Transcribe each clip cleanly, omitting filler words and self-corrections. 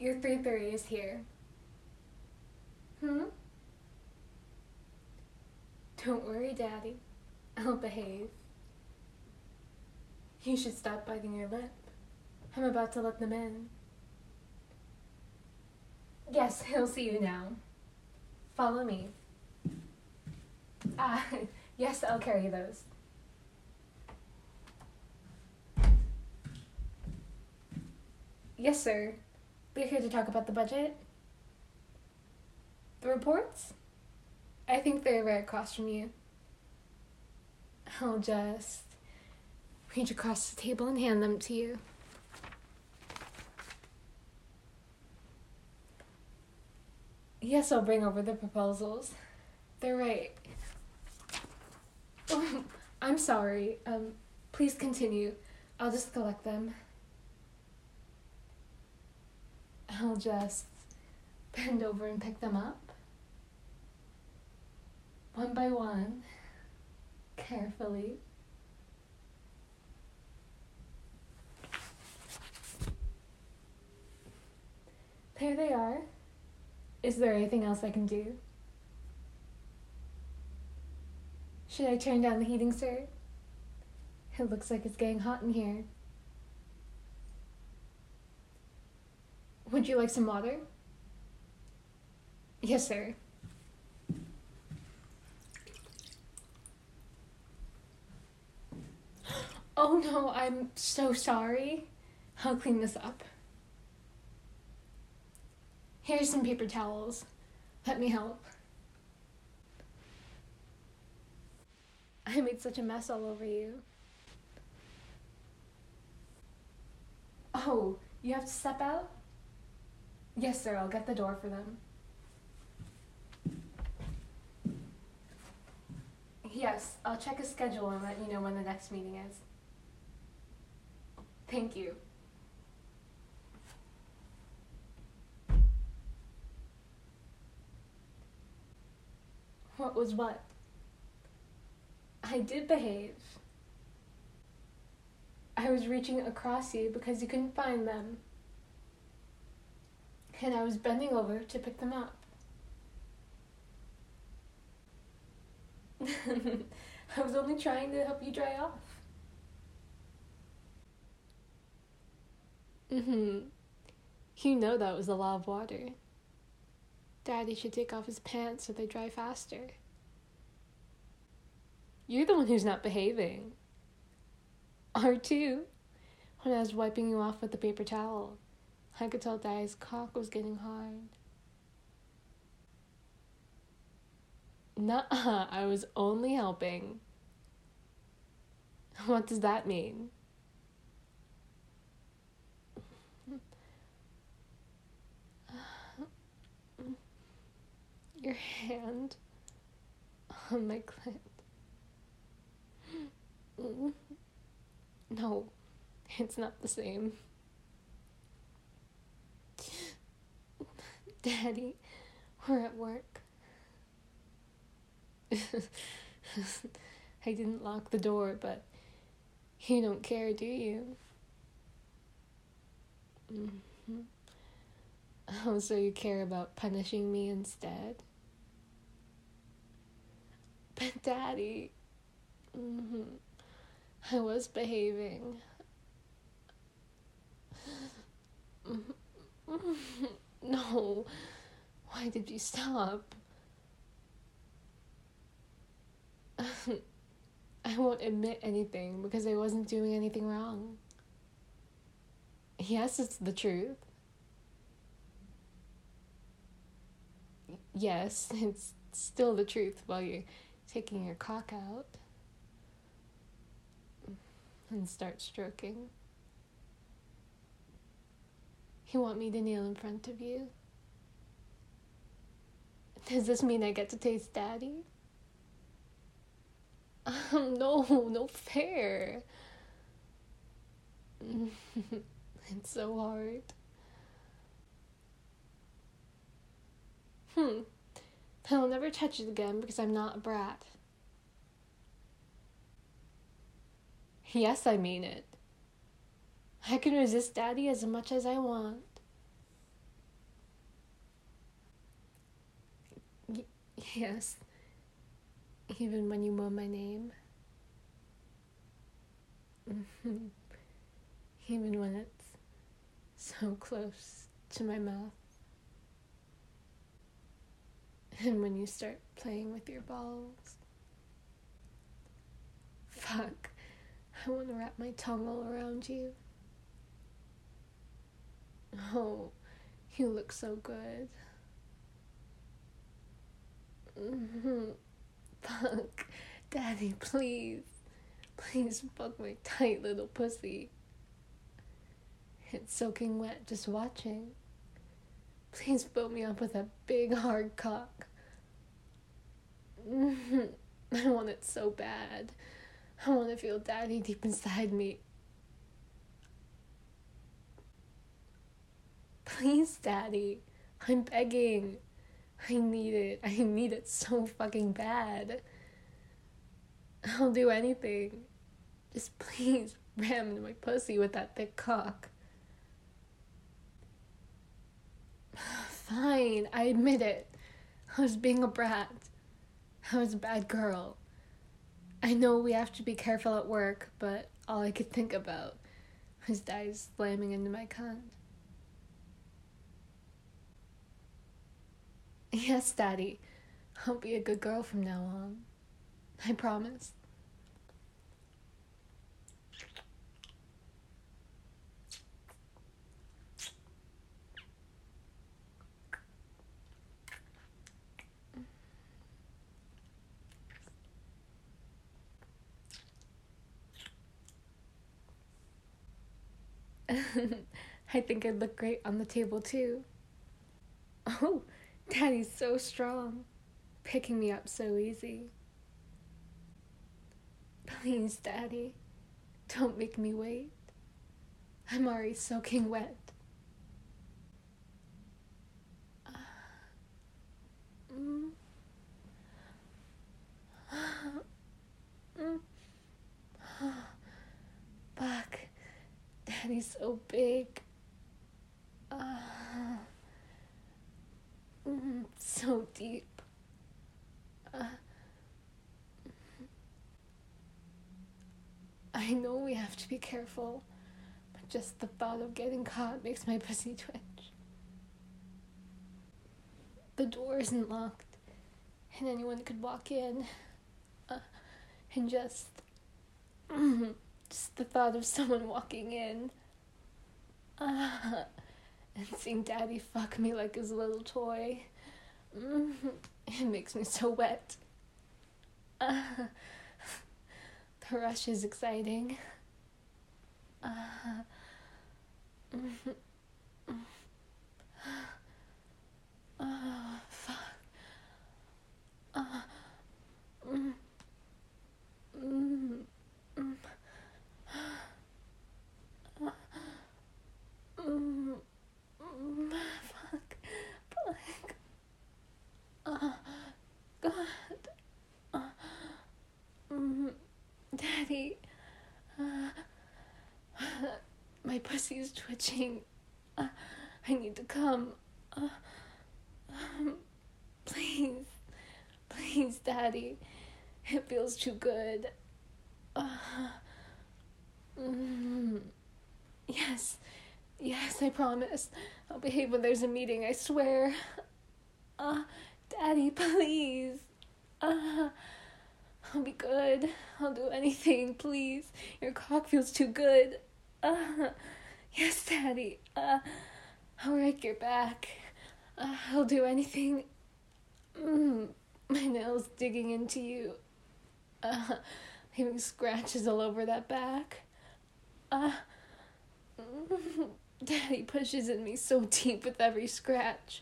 Your 3:30 is here. Hmm? Don't worry, Daddy. I'll behave. You should stop biting your lip. I'm about to let them in. Yes, he'll see you now. Follow me. Ah, yes, I'll carry those. Yes, sir. We're here to talk about the budget. The reports? I think they're right across from you. I'll just reach across the table and hand them to you. Yes, I'll bring over the proposals. They're right. Oh, I'm sorry. Please continue. I'll just collect them. I'll just bend over and pick them up. One by one. Carefully. There they are. Is there anything else I can do? Should I turn down the heating, sir? It looks like it's getting hot in here. Would you like some water? Yes, sir. Oh no, I'm so sorry. I'll clean this up. Here's some paper towels. Let me help. I made such a mess all over you. Oh, you have to step out? Yes, sir, I'll get the door for them. Yes, I'll check a schedule and let you know when the next meeting is. Thank you. What was what? I did behave. I was reaching across you because you couldn't find them. And I was bending over to pick them up. I was only trying to help you dry off. You know that was a lot of water. Daddy should take off his pants so they dry faster. You're the one who's not behaving. R2. When I was wiping you off with the paper towel, I could tell Daddy's cock was getting hard. Nuh-uh, I was only helping. What does that mean? Your hand on my clit. No, it's not the same. Daddy, we're at work. I didn't lock the door, but you don't care, do you? Oh, so you care about punishing me instead? But Daddy, I was behaving. No, why did you stop? I won't admit anything because I wasn't doing anything wrong. Yes, it's the truth. Yes, it's still the truth while you're taking your cock out and start stroking. You want me to kneel in front of you? Does this mean I get to taste Daddy? No fair. It's so hard. I'll never touch it again because I'm not a brat. Yes, I mean it. I can resist Daddy as much as I want. Yes, even when you moan my name. Even when it's so close to my mouth. And when you start playing with your balls. Fuck, I want to wrap my tongue all around you. Oh, you look so good. Fuck, Daddy, please. Please fuck my tight little pussy. It's soaking wet just watching. Please fill me up with that big hard cock. I want it so bad. I want to feel Daddy deep inside me. Please, Daddy. I'm begging. I need it. I need it so fucking bad. I'll do anything. Just please ram into my pussy with that thick cock. Fine, I admit it. I was being a brat. I was a bad girl. I know we have to be careful at work, but all I could think about was Daddy slamming into my cunt. Yes, Daddy. I'll be a good girl from now on. I promise. I think I'd look great on the table, too. Oh, Daddy's so strong. Picking me up so easy. Please, Daddy. Don't make me wait. I'm already soaking wet. Fuck. Daddy's so big. So deep. I know we have to be careful, but just the thought of getting caught makes my pussy twitch. The door isn't locked, and anyone could walk in. And just the thought of someone walking in. And seeing Daddy fuck me like his little toy. It makes me so wet. The rush is exciting. Fuck. God. Daddy. My pussy's twitching. I need to come. Please. Please, Daddy. It feels too good. Yes. Yes, I promise. I'll behave when there's a meeting, I swear. Daddy, please. I'll be good. I'll do anything, please. Your cock feels too good. Yes, Daddy. I'll wreck your back. I'll do anything. My nails digging into you. Leaving scratches all over that back. Daddy pushes in me so deep with every scratch.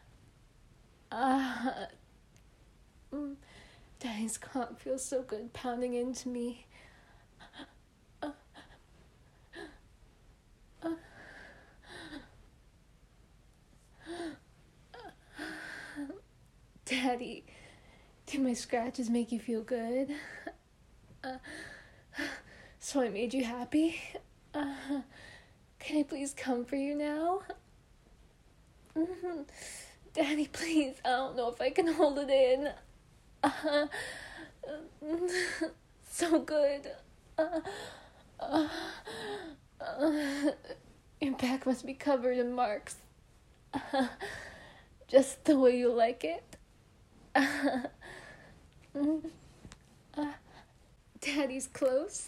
Daddy's cock feels so good pounding into me. Daddy, do my scratches make you feel good? So I made you happy? Can I please come for you now? Daddy, please. I don't know if I can hold it in. Uh, so good. Uh, uh, your back must be covered in marks. Just the way you like it. Daddy's close.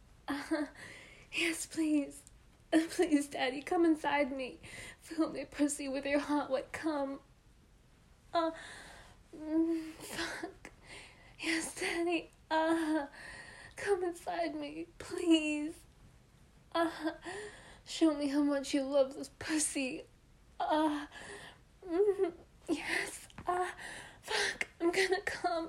Yes, please. Please, Daddy, come inside me. Fill my pussy with your hot, wet cum. Fuck. Yes, Daddy. Come inside me, please. Show me how much you love this pussy. Yes. Fuck. I'm gonna come.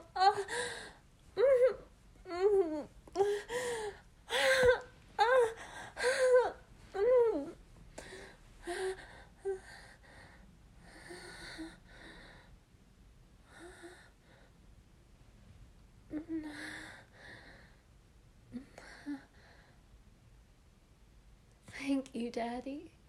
Thank you, Daddy.